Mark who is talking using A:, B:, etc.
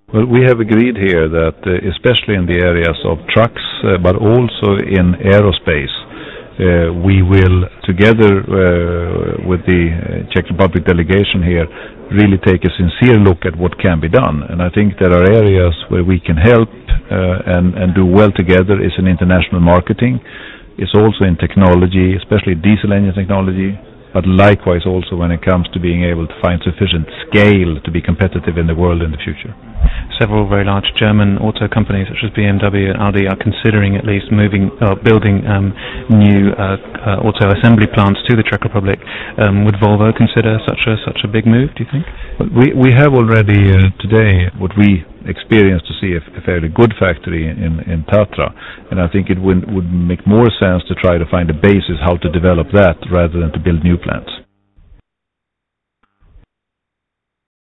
A: Well, we have agreed here that, especially in the areas of trucks, but also in aerospace, we will, together with the Czech Republic delegation here, really take a sincere look at what can be done. And I think there are areas where we can help and do well together is in international marketing. It's also in technology, especially diesel engine technology, but likewise also when it comes to being able to find sufficient scale to be competitive in the world in the future.
B: Several very large German auto companies such as BMW and Audi are considering at least building new auto assembly plants to the Czech Republic. Would Volvo consider such a big move, do you think?
A: Well, we have already today what we experience to see a fairly good factory in Tatra, and I think it would make more sense to try to find a basis how to develop that rather than to build new plants.